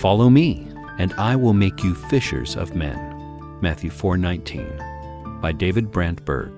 Follow me, and I will make you fishers of men. Matthew 4:19, by David Brandt Berg.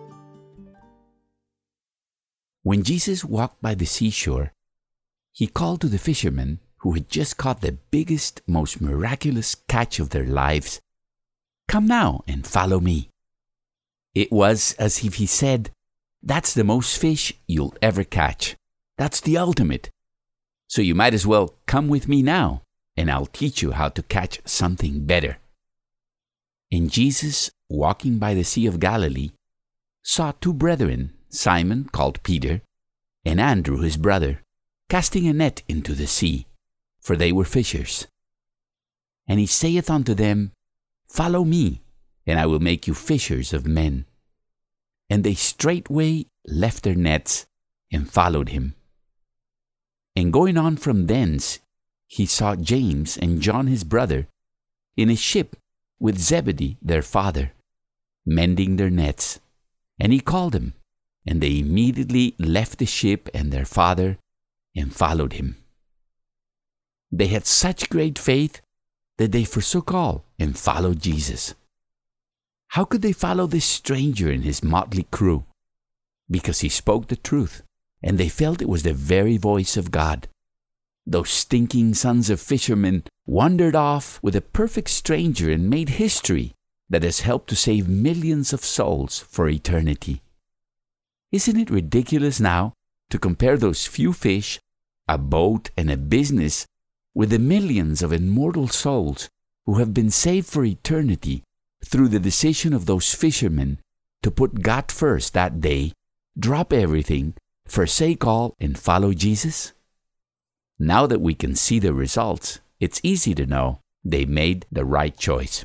When Jesus walked by the seashore, he called to the fishermen who had just caught the biggest, most miraculous catch of their lives, "Come now and follow me." It was as if he said, "That's the most fish you'll ever catch. That's the ultimate. So you might as well come with me now, and I'll teach you how to catch something better." And Jesus, walking by the Sea of Galilee, saw two brethren, Simon, called Peter, and Andrew his brother, casting a net into the sea, for they were fishers. And he saith unto them, "Follow me, and I will make you fishers of men." And they straightway left their nets and followed him. And going on from thence, he saw James and John his brother in a ship with Zebedee their father, mending their nets. And he called them, and they immediately left the ship and their father and followed him. They had such great faith that they forsook all and followed Jesus. How could they follow this stranger and his motley crew? Because he spoke the truth, and they felt it was the very voice of God. Those stinking sons of fishermen wandered off with a perfect stranger and made history that has helped to save millions of souls for eternity. Isn't it ridiculous now to compare those few fish, a boat, and a business with the millions of immortal souls who have been saved for eternity through the decision of those fishermen to put God first that day, drop everything, forsake all, and follow Jesus? Now that we can see the results, it's easy to know they made the right choice.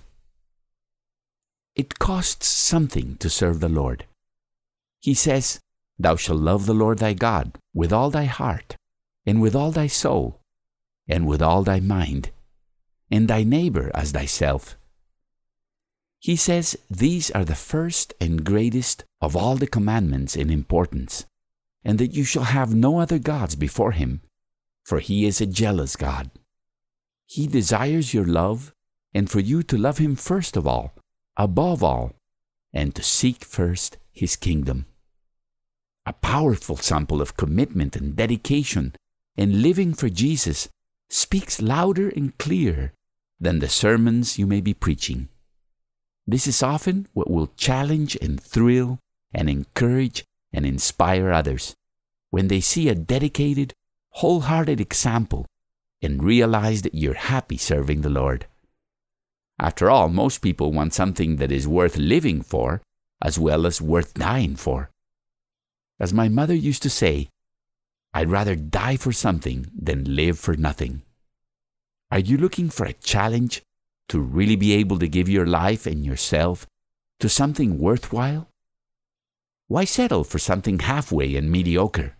It costs something to serve the Lord. He says, "Thou shalt love the Lord thy God with all thy heart, and with all thy soul, and with all thy mind, and thy neighbor as thyself." He says these are the first and greatest of all the commandments in importance, and that you shall have no other gods before him, for he is a jealous God. He desires your love, and for you to love him first of all, above all, and to seek first his kingdom. A powerful sample of commitment and dedication and living for Jesus speaks louder and clearer than the sermons you may be preaching. This is often what will challenge and thrill and encourage and inspire others when they see a dedicated, wholehearted example and realize that you're happy serving the Lord. After all, most people want something that is worth living for as well as worth dying for. As my mother used to say, "I'd rather die for something than live for nothing." Are you looking for a challenge to really be able to give your life and yourself to something worthwhile? Why settle for something halfway and mediocre?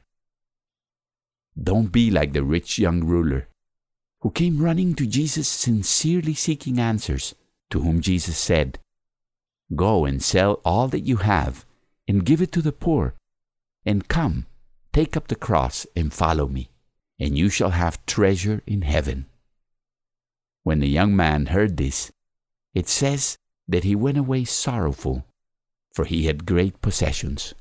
Don't be like the rich young ruler who came running to Jesus sincerely seeking answers, to whom Jesus said, "Go and sell all that you have and give it to the poor, and come, take up the cross and follow me, and you shall have treasure in heaven." When the young man heard this, it says that he went away sorrowful, for he had great possessions.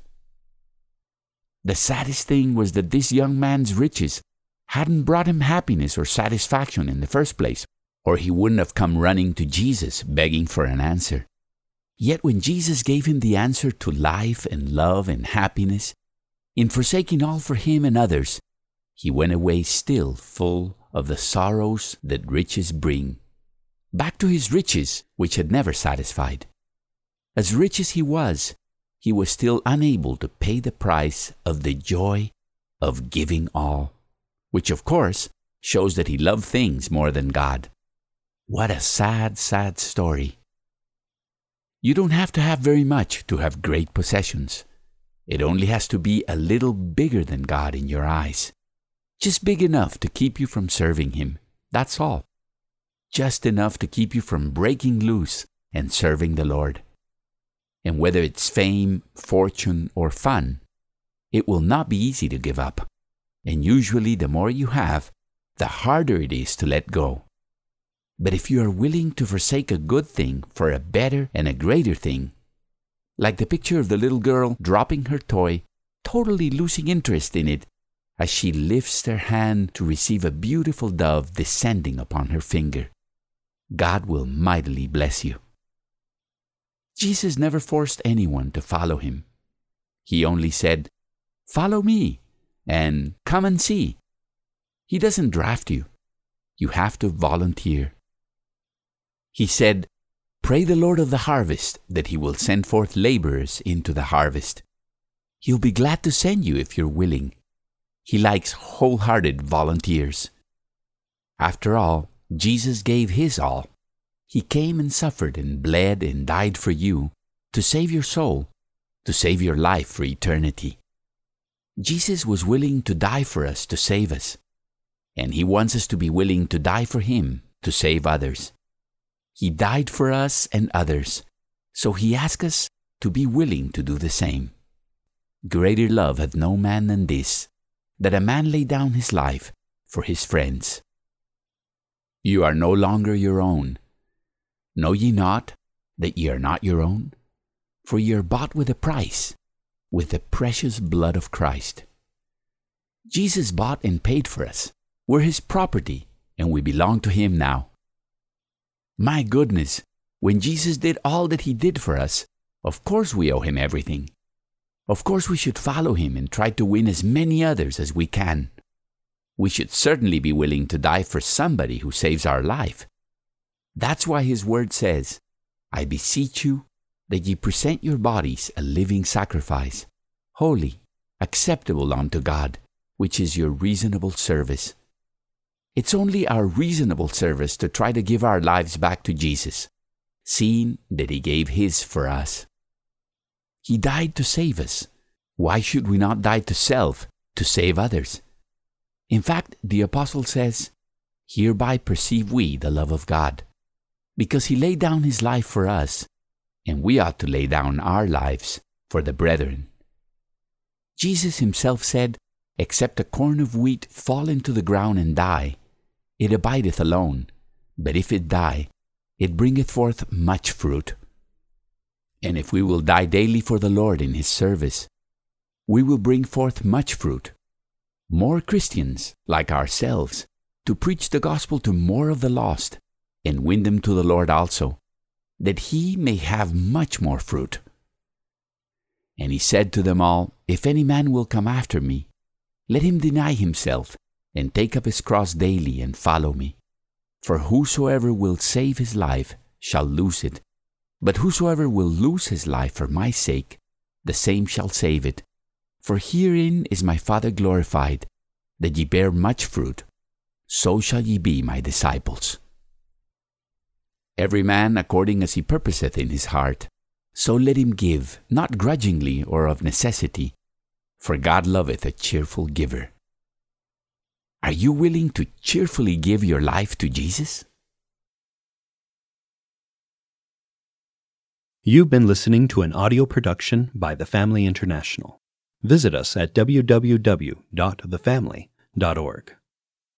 The saddest thing was that this young man's riches hadn't brought him happiness or satisfaction in the first place, or he wouldn't have come running to Jesus begging for an answer. Yet when Jesus gave him the answer to life and love and happiness, in forsaking all for him and others, he went away still full of the sorrows that riches bring, back to his riches which had never satisfied. As rich as he was still unable to pay the price of the joy of giving all, which of course shows that he loved things more than God. What a sad, sad story. You don't have to have very much to have great possessions. It only has to be a little bigger than God in your eyes. Just big enough to keep you from serving him. That's all. Just enough to keep you from breaking loose and serving the Lord. And whether it's fame, fortune, or fun, it will not be easy to give up. And usually the more you have, the harder it is to let go. But if you are willing to forsake a good thing for a better and a greater thing, like the picture of the little girl dropping her toy, totally losing interest in it, as she lifts her hand to receive a beautiful dove descending upon her finger, God will mightily bless you. Jesus never forced anyone to follow him. He only said, "Follow me," and "Come and see." He doesn't draft you. You have to volunteer. He said, "Pray the Lord of the harvest that he will send forth laborers into the harvest." He'll be glad to send you if you're willing. He likes wholehearted volunteers. After all, Jesus gave his all. He came and suffered and bled and died for you to save your soul, to save your life for eternity. Jesus was willing to die for us to save us, and he wants us to be willing to die for him to save others. He died for us and others, so he asks us to be willing to do the same. Greater love hath no man than this, that a man lay down his life for his friends. You are no longer your own. Know ye not that ye are not your own? For ye are bought with a price, with the precious blood of Christ. Jesus bought and paid for us. We're his property, and we belong to him now. My goodness, when Jesus did all that he did for us, of course we owe him everything. Of course we should follow him and try to win as many others as we can. We should certainly be willing to die for somebody who saves our life. That's why his word says, "I beseech you that ye present your bodies a living sacrifice, holy, acceptable unto God, which is your reasonable service." It's only our reasonable service to try to give our lives back to Jesus, seeing that he gave his for us. He died to save us. Why should we not die to self to save others? In fact, the apostle says, "Hereby perceive we the love of God," because he laid down his life for us, and we ought to lay down our lives for the brethren. Jesus himself said, "Except a corn of wheat fall into the ground and die, it abideth alone, but if it die, it bringeth forth much fruit." And if we will die daily for the Lord in his service, we will bring forth much fruit. More Christians, like ourselves, to preach the gospel to more of the lost, and win them to the Lord also, that he may have much more fruit. And he said to them all, "If any man will come after me, let him deny himself, and take up his cross daily, and follow me. For whosoever will save his life shall lose it, but whosoever will lose his life for my sake, the same shall save it. For herein is my Father glorified, that ye bear much fruit, so shall ye be my disciples. Every man according as he purposeth in his heart, so let him give, not grudgingly or of necessity, for God loveth a cheerful giver." Are you willing to cheerfully give your life to Jesus? You've been listening to an audio production by The Family International. Visit us at www.thefamily.org.